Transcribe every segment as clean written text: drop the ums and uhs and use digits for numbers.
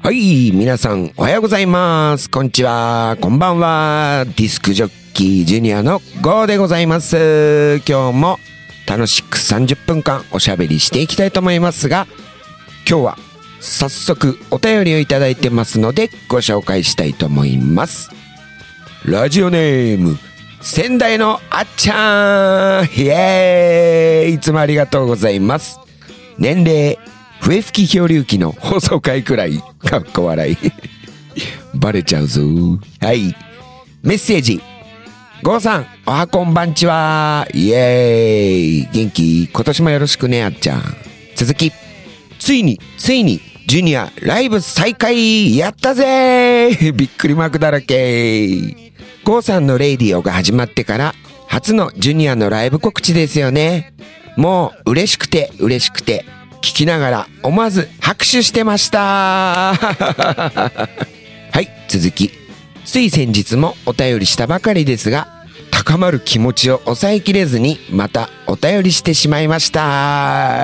はい、皆さんおはようございます。こんにちは、こんばんは。ディスクジョッキージュニアのゴーでございます。今日も楽しく30分間おしゃべりしていきたいと思いますが、今日は早速お便りをいただいてますのでご紹介したいと思います。ラジオネーム仙台のあっちゃん、イエーイ、いつもありがとうございます。年齢笛吹き漂流記の放送回くらいかっこ笑いバレちゃうぞ。はい、メッセージ。ゴーさん、おはこんばんちは。イエーイ、元気？今年もよろしくね、あっちゃん。続き。ついにジュニアライブ再開、やったぜーびっくりマークだらけ。ゴーさんのレイディオが始まってから初のジュニアのライブ告知ですよね。もう嬉しくて聞きながら思わず拍手してましたはい、続き。つい先日もお便りしたばかりですが、高まる気持ちを抑えきれずにまたお便りしてしまいました。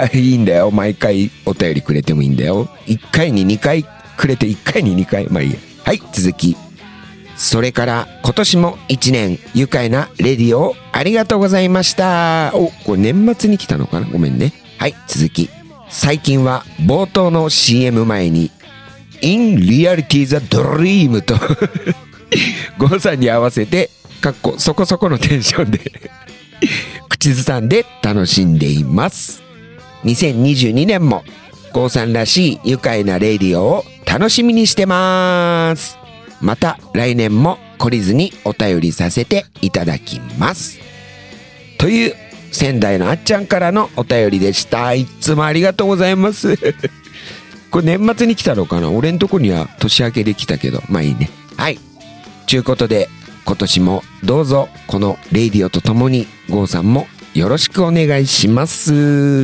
いいんだよ、毎回お便りくれてもいいんだよ。1回に2回くれて1回に2回、まあいいや。はい、続き。それから今年も1年愉快なレディオをありがとうございました。お、これ年末に来たのかな、ごめんね。はい、続き。最近は冒頭の CM 前に In Reality the Dream とゴーさんに合わせてそこそこのテンションで口ずさんで楽しんでいます。2022年もゴーさんらしい愉快なレディオを楽しみにしてます。また来年も懲りずにお便りさせていただきますという仙台のあっちゃんからのお便りでした。いつもありがとうございますこれ年末に来たのかな、俺んとこには年明けで来たけど、まあいいね。はい、ちゅうことで今年もどうぞこのレイディオとともにゴーさんもよろしくお願いします。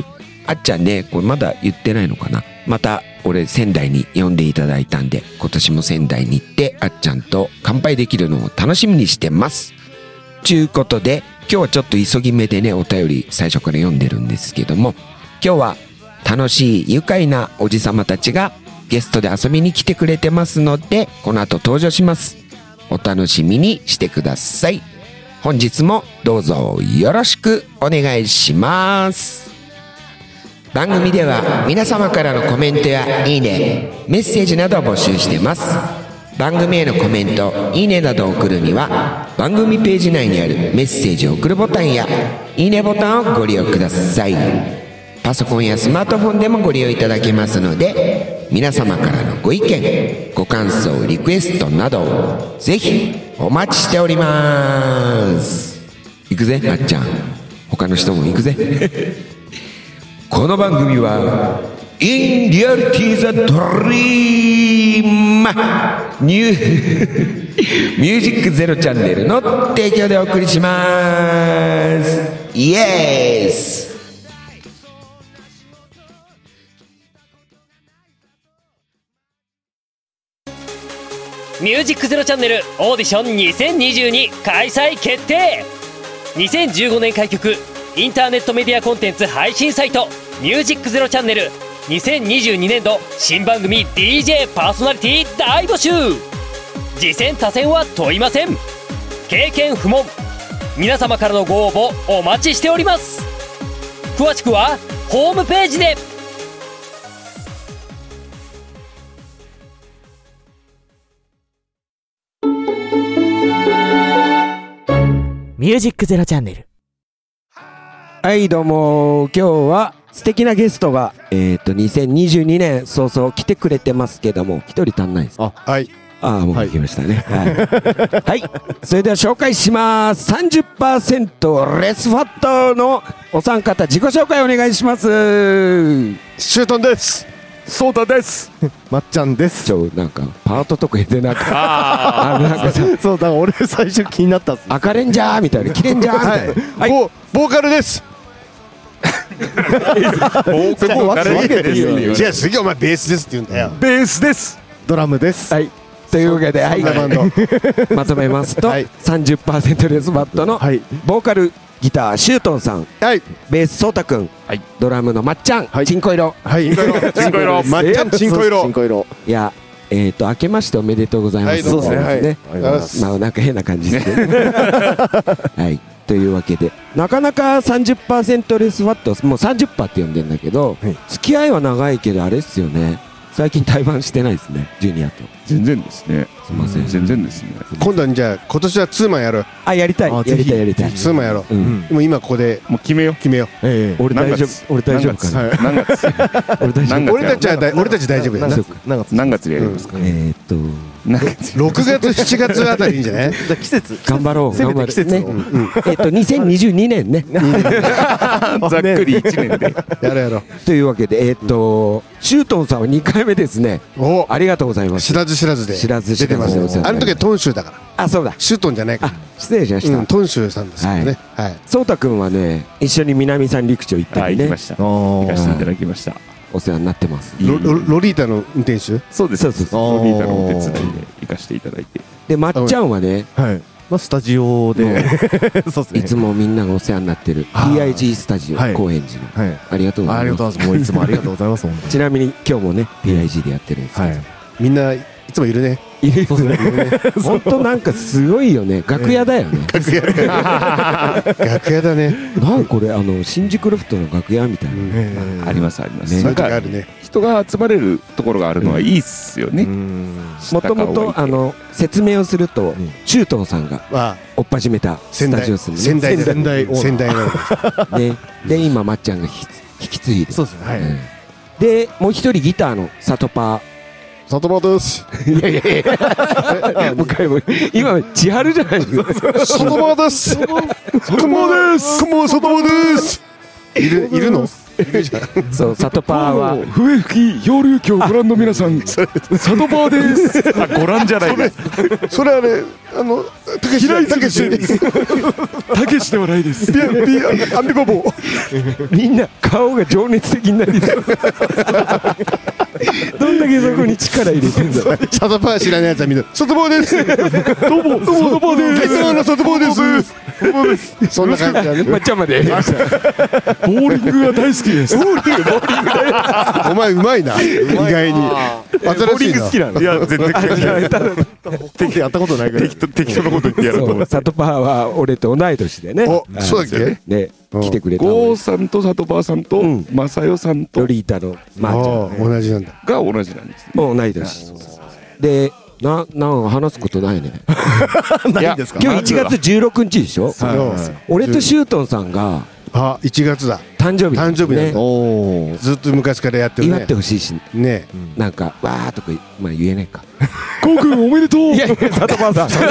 あっちゃんね、これまだ言ってないのかな。また俺仙台に呼んでいただいたんで、今年も仙台に行ってあっちゃんと乾杯できるのを楽しみにしてます。ちゅうことで今日はちょっと急ぎ目でね、お便り最初から読んでるんですけども、今日は楽しい愉快なおじさまたちがゲストで遊びに来てくれてますので、この後登場します。お楽しみにしてください。本日もどうぞよろしくお願いします。番組では皆様からのコメントやいいね、メッセージなどを募集してます。番組へのコメント、いいねなどを送るには番組ページ内にあるメッセージを送るボタンやいいねボタンをご利用ください。パソコンやスマートフォンでもご利用いただけますので、皆様からのご意見、ご感想、リクエストなどをぜひお待ちしております。行くぜ、あっちゃん。他の人も行くぜこの番組はIn Reality the Dream ミュージックゼロチャンネルの提供でお送りします。イエス。 ミュージックゼロチャンネルオーディション2022開催決定。2015年開局インターネットメディアコンテンツ配信サイトミュージックゼロチャンネル2022年度新番組 DJ パーソナリティ大募集。次戦他戦は問いません。経験不問。皆様からのご応募お待ちしております。詳しくはホームページで。 ミュージックゼロチャンネル。 はい、どうも。今日は素敵なゲストが2022年早々来てくれてますけども、一人足んないですか？ はい。 もう来ましたね。はい。はい。それでは紹介します。30% レスファットのお三方、自己紹介お願いします。 シュートンです。ソータです。まっちゃんです。 なんかパートとか言ってなんかなんかさ、 そうだ、俺最初気になったっす。 赤レンジャーみたいな、キレンジャーみたいな。はい。 ボーカルです。そこ分けて言うよ。違う、次お前ベースですって言うんだよ。ベースです。ドラムです。 はい。というわけで、はい、まとめますと、30% レスバットのボーカルギターシュートンさん、ベースソータくん、ドラムのまっちゃん、チンコ色、 まっちゃんチンコ色。 いや明けましておめでとうございます。 そうですね。 はい。まあなんか変な感じですけど。はい。というわけで、なかなか 30% レスファット、もう 30% って呼んでんだけど、付き合いは長いけどあれっすよね。最近対バンしてないですね、ジュニアと。 全然ですね。 すみません。 全然ですね。 今度はじゃあ今年はツーマンやろう。 あ、やりたい。やりたいやりたい。 ツーマンやろう。もう今ここでもう決めよう。 俺大丈夫かな。 何月？ 俺たち大丈夫やな。 何月でやりますか。 6月7月あたりいいんじゃない？ 季節頑張ろう。頑張る。 季節を。 2022年ね。 ざっくり1年で。 やろう。 というわけで、シュートンさんは2回目ですね。ありがとうございます。 知らず知らずで出てますよ。あの時はトンシュだから。 あ、そうだ。 シュートンじゃないから。 失礼しました。 トンシュさんですよね。はい。 そうたくんはね、一緒に南三陸町行ってね。 行きました。行かせていただきました。 お世話になってます。 ロリータの運転手？ そうです。ロリータのお手伝いで行かせていただいて。 で、まっちゃんはね、 スタジオでいつもみんながお世話になってる PIG スタジオ高円寺の。ありがとうございます。 もういつもありがとうございます。 ちなみに今日もね PIG でやってるんですけど、 みんないつもいるね。 本当なんかすごいよね。楽屋だよね。 楽屋だね。 なんこれ新宿ロフトの楽屋みたいな。 ありますあります。 なんかあるね。 人が集まれるところがあるのはいいっすよね。 もともと説明をするとシュートンさんが追っ始めたスタジオする仙台なんです。で今まっちゃんが引き継いで。 そうですね。 でもう一人ギターのサトパー。 里場です。 いや今千春じゃないですか。 里場です。里場です。里場です。いるの？ そう、サトパーは笛吹き漂流鏡をご覧の皆さん、サトパーです。あ、ご覧じゃないか。 それあれたけしではないです。 アンビバボー。 みんな顔が情熱的になりそう。どんだけそこに力入れてんだ。 サトパー知らないやつはみんなサトパーです。どうもサトパーです。サトパーです。そんな感じだね。 まっちゃんまでやりました。 ボーリングが大好きです。 お前うまいな。意外に。新しいな。 好きなの。いや全然やったことないから。 適当なこと言ってやろうと思って。 サトパーは俺と同い年でね。 そうだっけ？ ね、来てくれた。 ゴーさんとサトパーさんとマサヨさんとロリータのマーちゃん同じなんだ。 が同じなんです。 同い年。で、なんか話すことないね。 ないんですか？ 今日1月16日でしょ？俺とシュートンさんが 1月だ。 誕生日ね。 ずっと昔からやってるね。 祝ってほしいしね。 なんかわーとかまあ言えないか。 ゴーくんおめでとう。 いやサトパーさん。 サ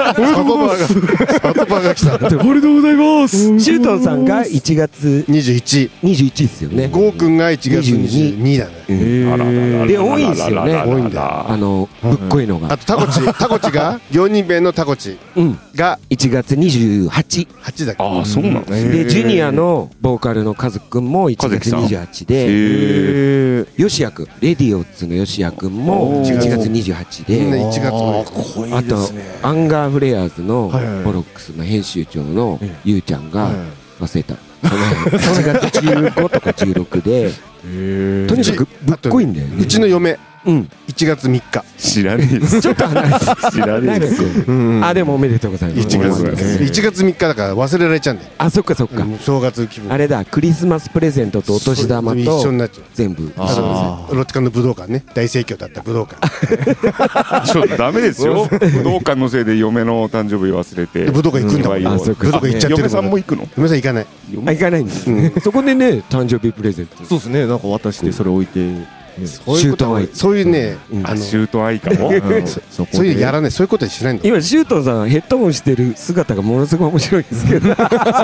トパーが来た。 おめでとうございます。 シュートンさんが1月21ですよね。 ゴーくんが1月22だね。 で多いんですよね。 多いんだ。 ぶっこいのが。 あとタコチが4人目のタコチが 1月28 だっけ。 ああそうなんですね。 でジュニアのボーカルのカズくんも1月28で、ヨシヤくんレディオッツのヨシヤくんも1月28で、あとアンガーフレアーズのボロックスの編集長のゆうちゃんが忘れたその辺1月15とか16で、とにかくぶっこいんだよね。 うちの嫁1月3日。 知らねえです。 ちょっと離れて知らねえです。 あ、でもおめでとうございます。 1月3日だから忘れられちゃうんだよ。 あ、そっかそっか。 正月気分。 あれだ、クリスマスプレゼントとお年玉と一緒になっちゃう。 全部。 ロッチカンの武道館ね、大盛況だった武道館。 ちょっとダメですよ。武道館のせいで嫁の誕生日忘れて。 武道館行くんだもん。武道館行っちゃってる。 嫁さんも行くの？ 嫁さん行かない。 行かないんです。そこでね、誕生日プレゼント。 そうですね。なんか渡してそれ置いて。 シュート愛。 そういうね、 シュート愛かも。 そういうやらない、そういうことはしないんだ。 今シュートさんヘッドホンしてる姿がものすごい面白いですけど。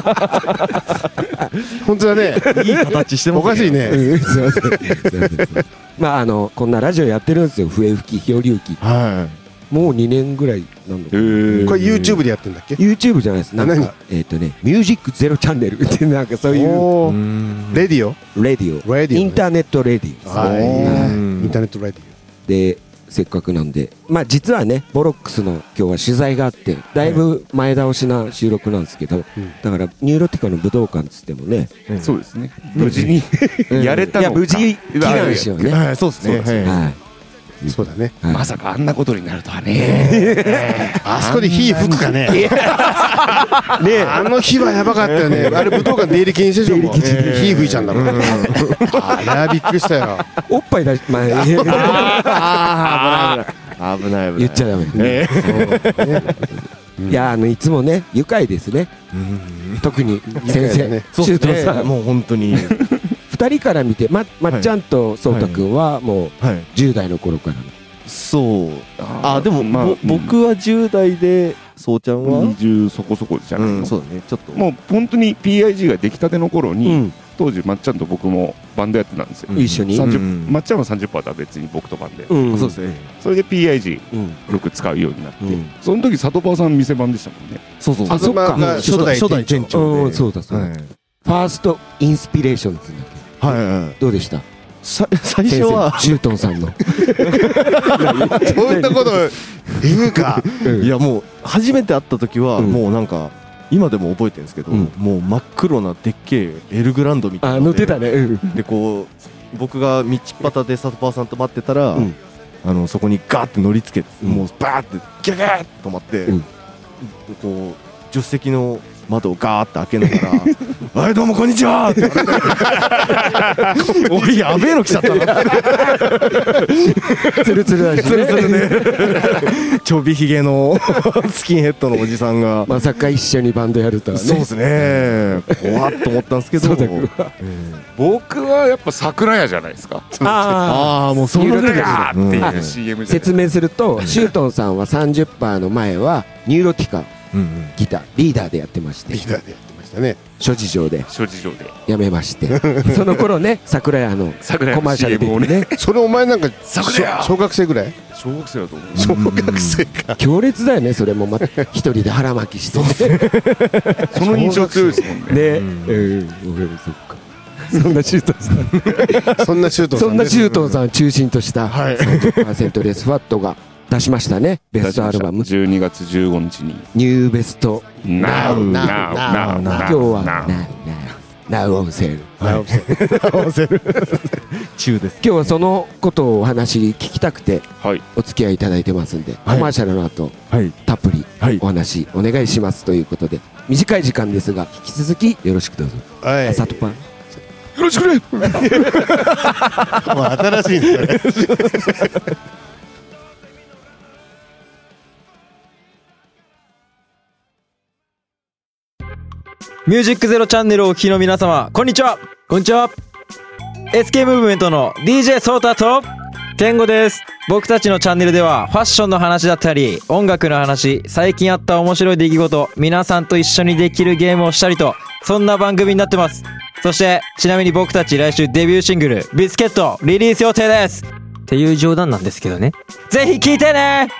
本当だね。 いい形してます。 おかしいね。 すいません。まあこんなラジオやってるんですよ。笛吹き漂流記。もう2年ぐらいなんだ。これ YouTube でやってんだっけ？ YouTube じゃないです。なんかミュージックゼロチャンネルってなんかそういうレディオインターネットレディオ。 インターネットレディオでせっかくなんで、まあ実はねボロックスの今日は取材があってだいぶ前倒しな収録なんですけど、だからニューロティカの武道館っつってもね、 そうですね、無事にやれたのか。 いや無事祈願しようね。 そうですね。 そうだね。 はいまさかあんなことになるとはね。 あそこで火吹くかね。ねあの火はやばかったよね。あれ武道館出入り禁止でしょ。もう火吹いちゃうんだもん。あれはびっくりしたよ。 おっぱい出し、まあ、 危ない言っちゃダメ。いや、いつもね、愉快ですね。特に先生、 そうシュートですね。 さん。 もう本当に。 二人から見て、まっちゃんとそうたくんはもうはい。 10代の頃からの。 そう。あ、でもまあ僕は10代で、そうちゃんは 20そこそこじゃないの。 そうだね。ちょっと。 もう本当に PIG ができたての頃に、 うん。 当時まっちゃんと僕もバンドやってたんですよ。 一緒に。 30まっちゃんは 30% とは別に僕とバンドで、 うん。 そうですね。 それで PIG うん。 よく使うようになって、 うんその時里場さん店番でしたもんね。 そうそう。 あそっか東が初代店長。 うん、そうだそうだ。 はい。 ファーストインスピレーションズだっけ。 はいはい。 どうでした？ 最初はシュートンさんの。 そんなこと言うか。 いやもう初めて会った時はうんもうなんか今でも覚えてるんですけど、 うんもう真っ黒なでっけえエルグランドみたいなあ、 ので乗ってたね。うん。 でこう僕が道端でサトパーさんと待ってたら、 うんそこにガーって乗りつけて、 うんもうバーってギャギャーって止まって、 うんこう助手席の窓をガーって開けながら「はいどうもこんにちは!」って言われておいやべえの来ちゃったなツルツルだしツルツルね。 でちょびひげのスキンヘッドのおじさんがまさか一緒にバンドやるとはね。 そうですね怖っと思ったんですけどそうだくんは。 僕はやっぱ桜屋じゃないですか。 あああもうそんな時桜屋ってうんいう CM じゃない説明すると、シュートンさんは 30% の前はニューロティカギターリーダーでやってまして、 リーダーでやってましたね。 諸事情で諸事情で辞めましてその頃ね、桜屋の桜屋のコマーシャル CM をでね、 それお前なんか桜屋小学生ぐらい？ 小学生だと思う。 小学生か。 強烈だよね。それもまた一人で腹巻きしてね。 その印象強いですもんね。 ね、そっか。そんなシュートンさん、 そんなシュートさん。 そんなシュートンさんを中心としたはい 30% レスファットが出しましたね。ベストアルバム 12月15日にニューベスト。 Now 今日はNow on sale。 中です今日はそのことをお話聞きたくてはいお付き合いいただいてますんで、 はいコマーシャルの後はいたっぷりはいお話お願いしますということで、短い時間ですが引き続きよろしくどうぞ。 はい。 サトパン。 よろしくね。 もう新しいんですね。 ミュージックゼロチャンネルをお聞きの皆様、こんにちは。こんにちは。SK ムーブメントの DJ ソータとケンゴです。僕たちのチャンネルではファッションの話だったり、音楽の話、最近あった面白い出来事、皆さんと一緒にできるゲームをしたりと、そんな番組になってます。そしてちなみに僕たち来週デビューシングルビスケットリリース予定です。っていう冗談なんですけどね。ぜひ聴いてね。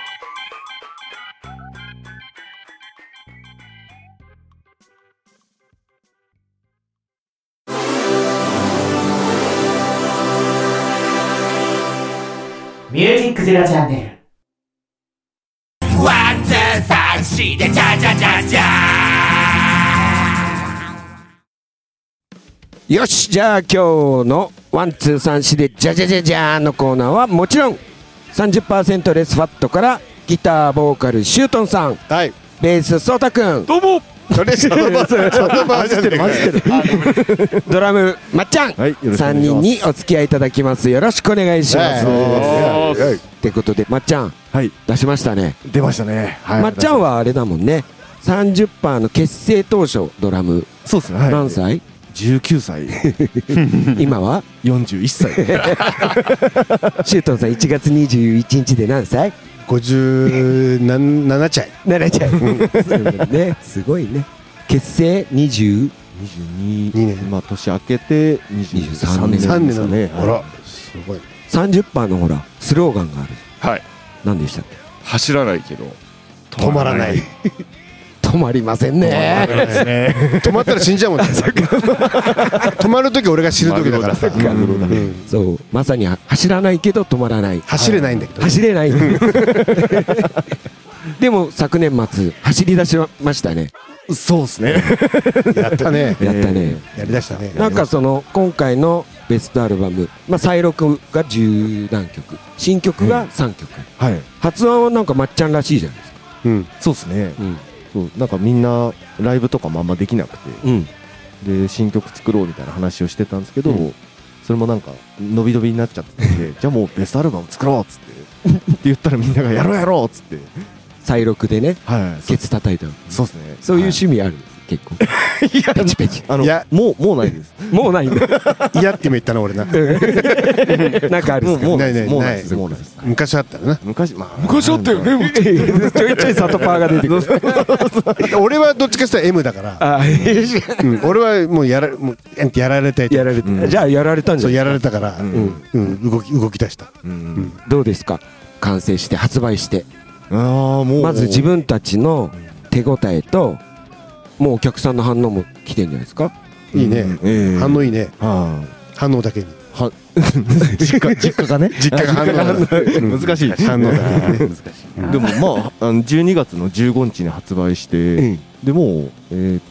ミュージックゼロチャンネル。ワンツー三四でチャチャチャチャ。 よし、じゃあ今日のワンツー三四でジャジャジャジャーのコーナーはもちろん 30% レスファットからギターボーカルシュートンさん、 はい。 ベースソータくん、 どうも。 それその場その場じゃねえかよ。 ドラムまっちゃん、 はいよろしくお願いします 3人にお付き合いいただきます。よろしくお願いします。 はいってことでまっちゃんはい出しましたね。 出ましたねはいまっちゃんはあれだもんね、30% の結成当初ドラム、 そうですねはい何歳？ 19歳今は 41歳シュートンさん1月21日で何歳 57歳。 ？7歳。そうね、すごいね。結成20 22 2年まあ年明けて23年 3年なのですねあら、すごい。 30% のほらスローガンがある。 はい。 何でしたっけ？ 走らないけど止まらない。 止まりませんね。 止まったら死んじゃうもんね。止まるとき俺が死ぬときだからさ。うんそう、まさに走らないけど止まらない。 走れないんだけどね。 走れない。でも昨年末走り出しましたね。 そうですね。 やったね。 やったね。 やりだしたね。 なんかその今回のベストアルバム、まあ再録が10何曲、新曲が3曲。 はい。 発案はなんかまっちゃんらしいじゃないですか。 そうですね。 うん。 そうなんかみんなライブとかもあんまできなくて、 うん。 で新曲作ろうみたいな話をしてたんですけど、それもなんか伸び伸びになっちゃってて、じゃあもうベストアルバム作ろうっつってって言ったらみんながやろうやろうっつって、 再録でね、 はい。 ケツ叩いたの。 そうですね。 そういう趣味ある結構。ペチペチ。 いやもうないです。 もうないんだ。 嫌って今言ったな俺な。 なんかあるんですか。 もうないないもうないです。もうないです。 昔あったよな。 昔昔あったよね。 ちょいちょいサトパーが出てくる。 俺はどっちかしたら M だから。 あ、 俺はもうやられたいと。 やられて、じゃあやられたんじそうやゃない。 られたから、動き出した。 どうですか。完成して発売して、 ああもうまず自分たちの手応えと、もうお客さんの反応も来てんじゃないですか。 いいね。反応いいね。 は反応だけに。 実家がね。 実家が反応だ。 難しい。 反応だけにね。 でもまあ12月の15日に発売して、でもう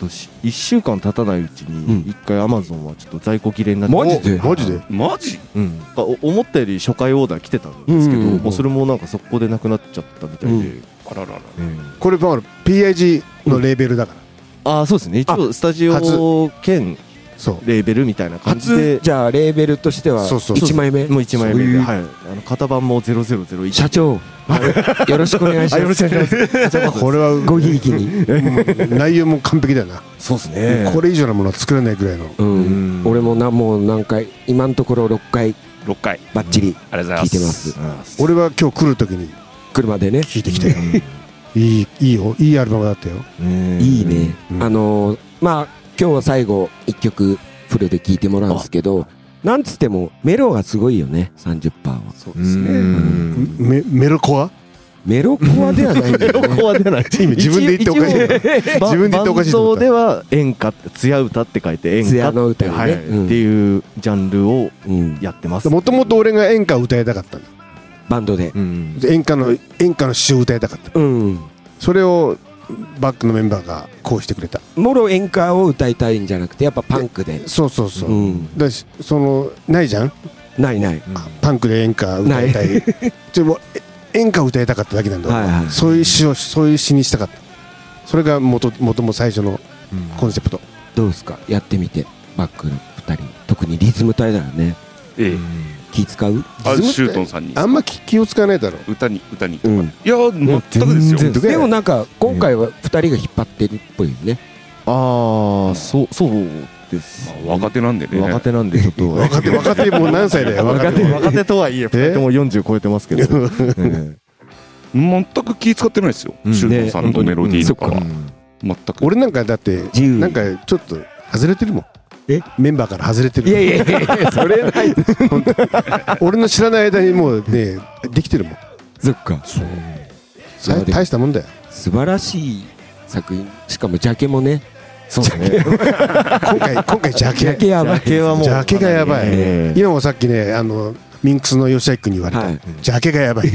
1週間経たないうちに1回 Amazon はちょっと在庫切れになって、 マジでマジで。 マジ？ 思ったより初回オーダー来てたんですけど、もうそれもなんか速攻でなくなっちゃったみたいで、 あららら。 これだから PIG のレーベルだから。 ああそうですね、一応スタジオ兼そう。 レーベルみたいな感じ初で、 じゃあレーベルとしてはそうそう 1枚目。 もう1枚目で、 そういうはい、型番も0001。 社長、よろしくお願いします。 これはごひいきに。 内容も完璧だよな。 そうですね。 これ以上のものは作れないぐらいの。 俺ももう何回、今のところ6回 6回。 バッチリありがとうございます。 聞いてます。 俺は今日来る時に車でね。 聞いてきたよ。いいよ、いいアルバムだったよ。 いいね。まあ今日は最後1曲フルで聴いてもらうんですけど、なんつってもメロがすごいよね。30%は。 そうですね。 メロコア？ メロコアではないんだよね。 ここは出ない。 自分で言っておかしい。自分で言っておかしいと思った。 バンドでは演歌って艶歌って書いて演歌艶の歌にねはいっていうジャンルをやってます。 もともと俺が演歌を歌いたかったんだ。 バンドで。 演歌の詩を歌いたかった。それをバックのメンバーがこうしてくれた。 もろ演歌を歌いたいんじゃなくて、やっぱパンクで。 そうそうそう。だしないじゃん。 ないない。 パンクで演歌歌いたい。演歌を歌いたかっただけなんだ。そういう詩にしたかった。それが元も最初のコンセプト。 どうですか、やってみて。バックの2人、特にリズム隊だよね。気使う？ シュートンさんにあんま気を使わないだろう。 歌にとか。いや全くですよ。 でもなんか今回は2人が引っ張ってるっぽいよね。 ああそうです。 若手なんでね。 若手なんでちょっと若手もう何歳だよ。 若手とはいえ2人とも40超えてますけど。 全く気使ってないですよ。シュートンさんのメロディーとかは全く。 俺なんかだってなんかちょっと外れてるもん。メンバーから外れてる。 いやそれない。 俺の知らない間にもうねできてるもん。 そっか。 大したもんだよ。 素晴らしい作品。しかもジャケもね。 そうですね。 今回ジャケやばい。 ジャケがやばい。今もさっきねミンクスの吉明君に言われた。ジャケがやばいって。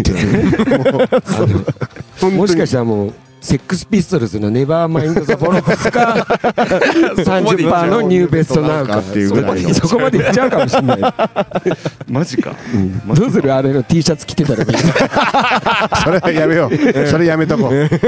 もしかしたらもうセックスピストルズのネバーマインドザボロスか30%のニューベストナウかっていうぐらいそこまでいっちゃうかもしれない。 マジか。 どうする、あれの T シャツ着てたら。 それはやめよう。それやめとこう。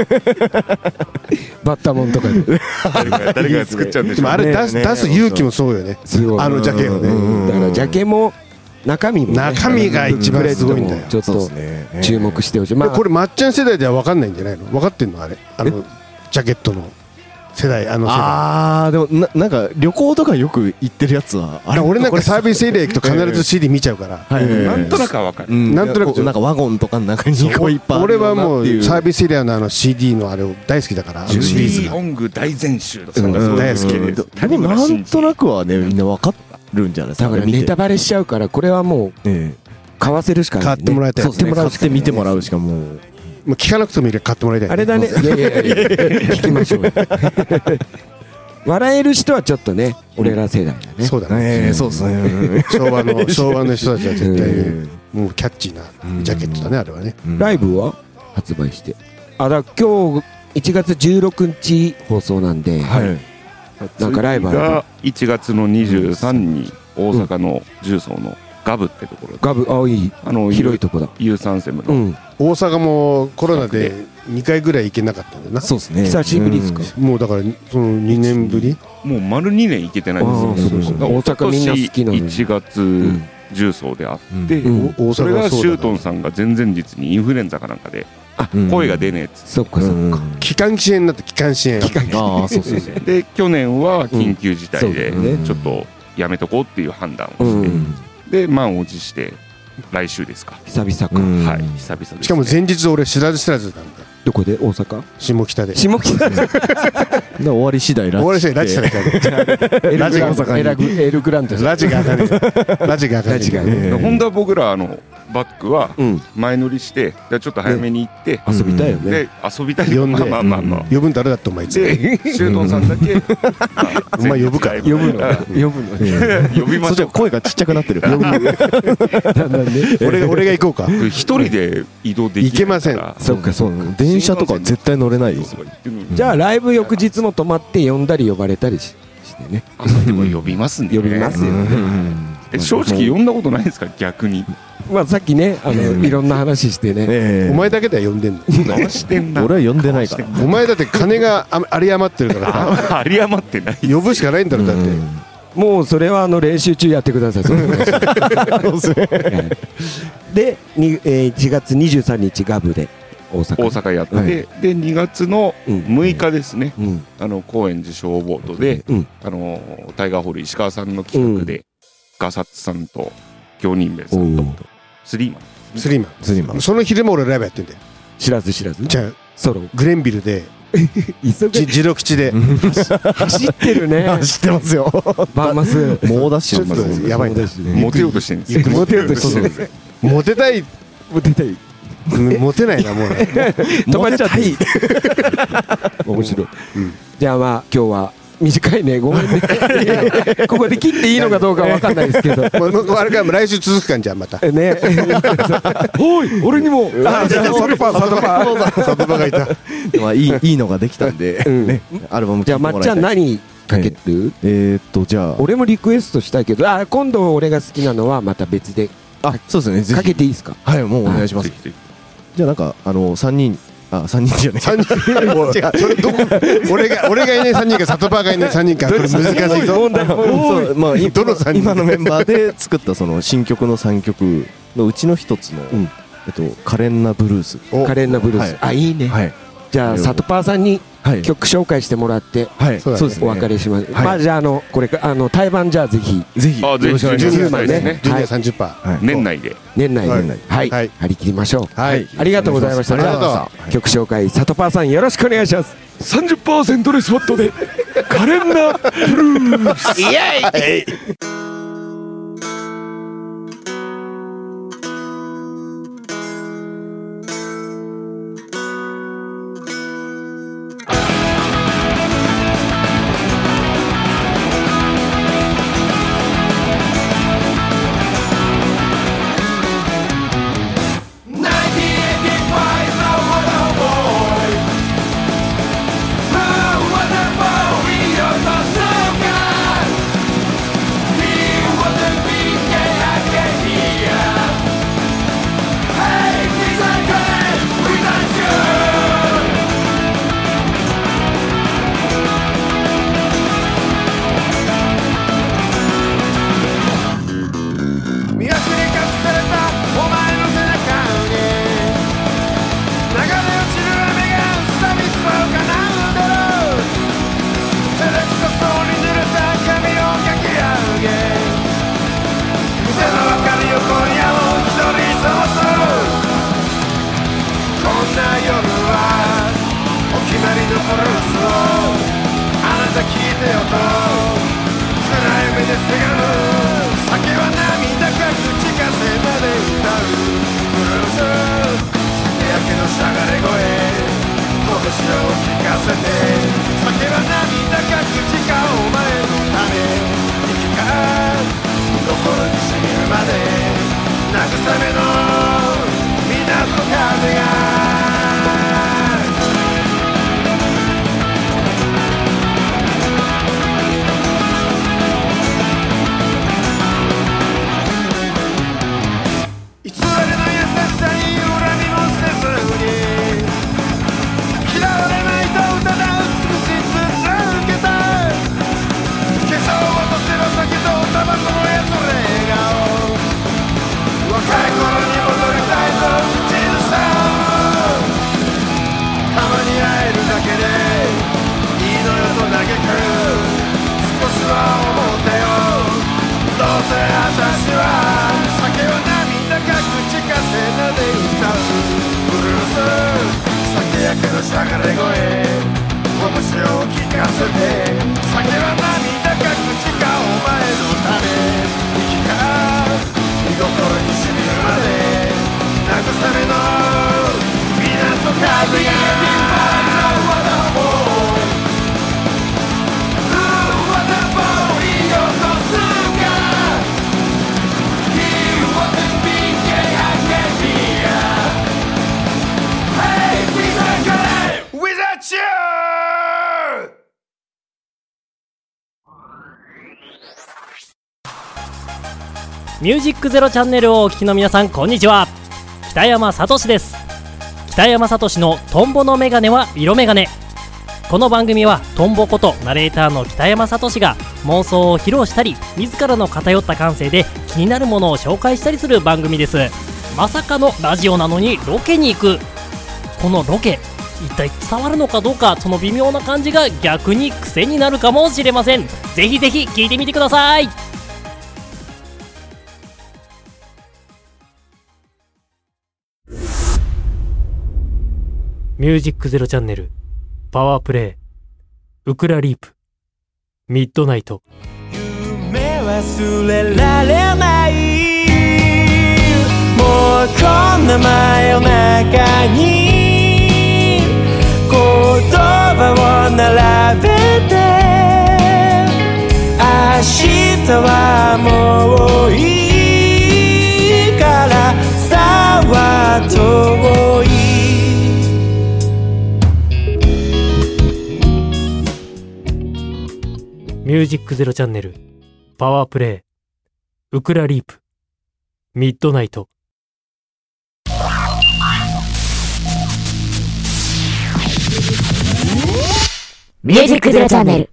バッタモンとかで誰が作っちゃうんでしょう。 あれ出す勇気もそうよね。あのジャケをね。 だからジャケも中身が一番すごいんだよ。 ちょっと注目してほしい。 これまっちゃん世代では分かんないんじゃないの？分かってんのあれ？ジャケットの世代世代。 ああでもなんか旅行とかよく行ってるやつは俺なんかサービスエリア行くと必ず CD 見ちゃうから。 なんとなくは分かる。 なんとなくなんかワゴンとかの中にこういっぱい。 俺はもうサービスエリアのCD のあれを大好きだから。 シリーズ音具大全集とか大好きで。でもなんとなくはねみんな分かるんじゃないですか。 だからネタバレしちゃうからこれはもう買わせるしかない。 買ってもらいたい。 買って見てもらうしかもう聞かなくてもいいから買ってもらいたい。 あれだね。いや聞きましょう。笑える人はちょっとね俺ら世代だね。 そうだね。 そうですね。 昭和の人たちは絶対もうキャッチーなジャケットだねあれはね。 ライブは発売してだ今日 1月16日放送なんで、なんかライブあるが1月の23に大阪の重曹のガブってところで、 ガブ、あ、いい広いとこだ。 U3セムの、 大阪もコロナで2回ぐらい行けなかったんだよな。 そうですね。 久しぶりですか？ もうだからその2年ぶり。 もう丸2年行けてないんですよ。 大阪みんな好きなのに。 1月重曹であって、それがシュートンさんが前々日にインフルエンザかなんかで声が出ねえっつって、 そっかそっか。 気管支炎になって気管支炎。 ああ、そうそうそう。 で去年は緊急事態でちょっとやめとこうっていう判断をしてで満を持して来週ですか。 久々か。 はい、久々ですね。 しかも前日俺知らず知らずなんだ。 どこで？大阪？ 下北で。 下北で。 終わり次第終わり次第拉致された。 ラジが大阪に。エルグランド。 ラジが開かねえ。ラジが開かねえ。 本当は僕らバックは前乗りしてちょっと早めに行って遊びたいよね。 で遊びたい。 呼んでまあまあまあ呼ぶん誰だってお前いつ。 でシュートンさんだけお前呼ぶか。 呼ぶの。 呼びましょう。 声がちっちゃくなってる。 俺が行こうか。 一人で移動できない。 行けません。 そっかそう。 電車とか絶対乗れないです。 じゃあライブ翌日も泊まって呼んだり呼ばれたりしてね。 でも呼びますね。 呼びますよね。 正直呼んだことないんですか逆に。 まあさっきねいろんな話してね。 お前だけでは呼んでんの。 何してんだ。 俺は呼んでないから。 お前だって金が有り余ってるからさ。 有り余ってない。 呼ぶしかないんだろだって。 もうそれは練習中やってください。で1月23日ガブで大阪やって、で2月の6日ですね、高円寺消防とでタイガーホール石川さんの企画でガサツさんと京人兵衛さんとスリーマン。 その昼も俺ライブやってんだよ。 知らずじゃあソログレンビルでジロ吉で走ってるね。 走ってますよ。 バーマス猛ダッシュ。 ちょっとやばいね。 モテようとしてるんですよ。 モテようとしてる。 モテたい。モテないなもう。 止まっちゃって面白い。じゃあまあ今日は短いね、ごめんね。ここで切っていいのかどうかわかんないですけど、 あれから来週続くかんじゃんまたね。おい俺にもサトパがいた。 まあいいのができたんでアルバムじゃあまっちゃん何かける？ じゃあ俺もリクエストしたいけど、今度俺が好きなのはまた別でそうですね、 かけていいですか？ はい、もうお願いします。じゃあなんか3人じゃねえ。 3人。違う。それどこ？俺がいない3人かサトパーがいない3人か。これ難しいぞ。 まあ今のメンバーで作ったその新曲の3曲のうちの一つの可憐なブルース。 可憐なブルース。いいね。じゃあサトパーさんに曲紹介してもらってお別れします。まあじゃあこれ対バンじゃあぜひよろしくお願いしますね。 ジュニア 30%。 年内ではい張り切りましょう。 ありがとうございました。曲紹介サトパーさんよろしくお願いします。 30% レスポットで可憐なブルース。イエイ。 「 ミュージックゼロチャンネルをお聞きの皆さん、こんにちは。北山聡です。北山聡のトンボのメガネは色メガネ。この番組はトンボことナレーターの北山聡が妄想を披露したり、自らの偏った感性で気になるものを紹介したりする番組です。まさかのラジオなのにロケに行く。このロケ一体伝わるのかどうか、その微妙な感じが逆に癖になるかもしれません。ぜひぜひ聞いてみてください。ミュージックゼロチャンネルパワープレイウクラリープミッドナイト。 夢忘れられない、もうこんな真夜中に言葉を並べて、明日はもういいからさは遠い。 ミュージックゼロチャンネルパワープレイウクラリープミッドナイト。 ミュージックゼロチャンネル。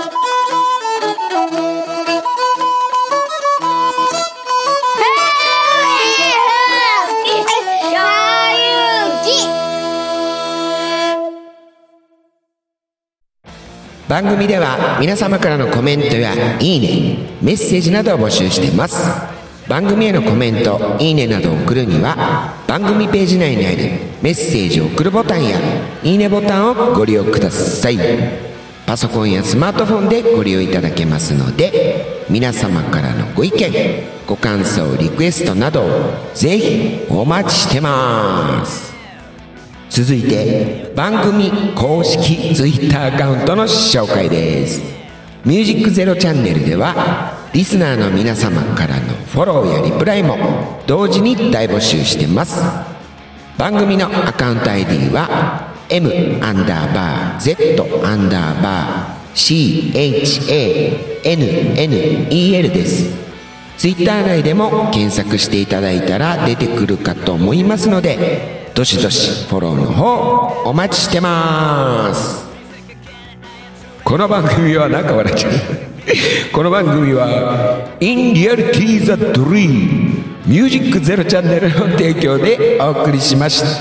番組では皆様からのコメントやいいね、メッセージなどを募集しています。番組へのコメント、いいねなどを送るには番組ページ内にあるメッセージを送るボタンやいいねボタンをご利用ください。パソコンやスマートフォンでご利用いただけますので、皆様からのご意見、ご感想、リクエストなどをぜひお待ちしてます。続いて番組公式 Twitter アカウントの紹介です。ミュージックゼロチャンネルではリスナーの皆様からのフォローやリプライも同時に大募集してます。番組のアカウント ID は M_Z_CHANNEL です。ツイッター内でも検索していただいたら出てくるかと思いますので、どしどしフォローの方お待ちしてます。この番組はなんか笑っちゃうこの番組は In Reality the Dream ミュージックゼロチャンネルの提供でお送りしました。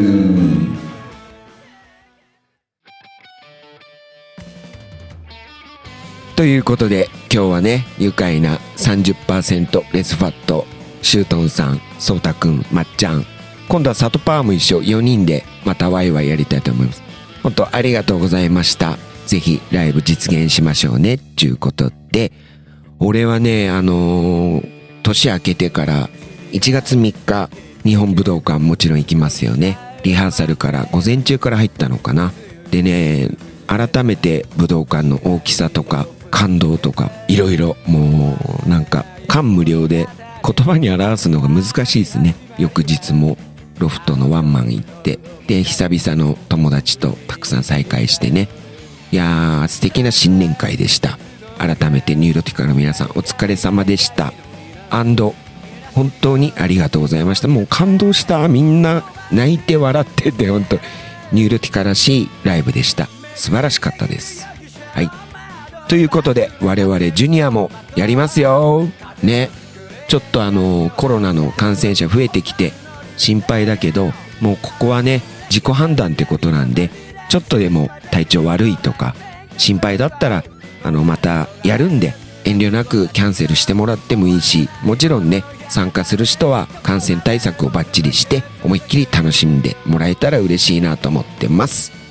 ということで今日はね、愉快な 30% レスファットシュートンさん、ソータくん、まっちゃん、今度はサトパーも一緒、4人でまたワイワイやりたいと思います。本当ありがとうございました。ぜひライブ実現しましょうねっていうことで、俺はね年明けてから1月3日日本武道館もちろん行きますよね。リハーサルから午前中から入ったのかな。でね、改めて武道館の大きさとか感動とかいろいろ、もうなんか感無量で言葉に表すのが難しいですね。翌日もロフトのワンマン行って、で久々の友達とたくさん再会してね、いやー素敵な新年会でした。改めてニューロティカの皆さんお疲れ様でした。本当にありがとうございました。もう感動した。みんな泣いて笑ってて、本当ニューロティカらしいライブでした。素晴らしかったです。はい、ということで我々ジュニアもやりますよね。ちょっとコロナの感染者増えてきて心配だけど、もうここはね自己判断ってことなんで、ちょっとでも体調悪いとか心配だったらまたやるんで、遠慮なくキャンセルしてもらってもいいし、もちろんね参加する人は感染対策をバッチリして思いっきり楽しんでもらえたら嬉しいなと思ってます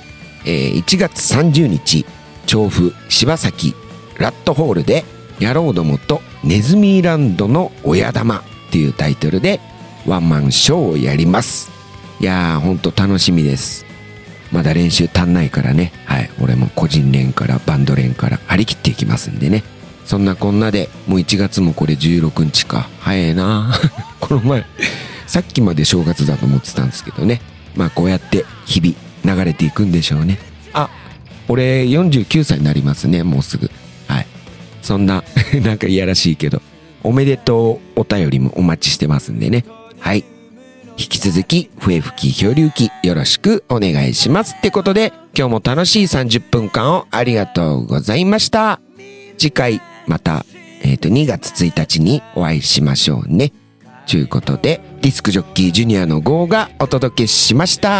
。1月30日調布柴崎ラットホールで野郎どもとネズミランドの親玉っていうタイトルでワンマンショーをやります。いやーほんと楽しみです。まだ練習足んないからね、はい、俺も個人練からバンド練から張り切っていきますんでね。そんなこんなでもう1月もこれ16日か、早いなこの前さっきまで正月だと思ってたんですけどね、まあこうやって日々流れていくんでしょうね。あ、俺49歳になりますね、もうすぐ。はい、そんななんかいやらしいけどおめでとうお便りもお待ちしてますんでね。はい。引き続き、笛吹き漂流記よろしくお願いします。ってことで、今日も楽しい30分間をありがとうございました。次回、また、2月1日にお会いしましょうね。ということで、ディスクジョッキージュニアのGOがお届けしました。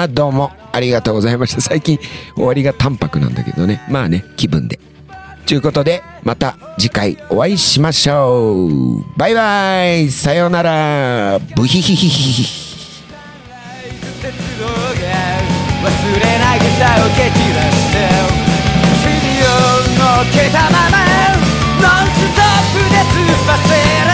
どうもありがとうございました。最近終わりが淡白なんだけどね。まあね、気分で。ということで、また次回お会いしましょう。バイバイ。さようなら。ブヒヒヒヒヒ。 忘れない草を蹴散らして尻を乗っけたままノンストップで突っ走る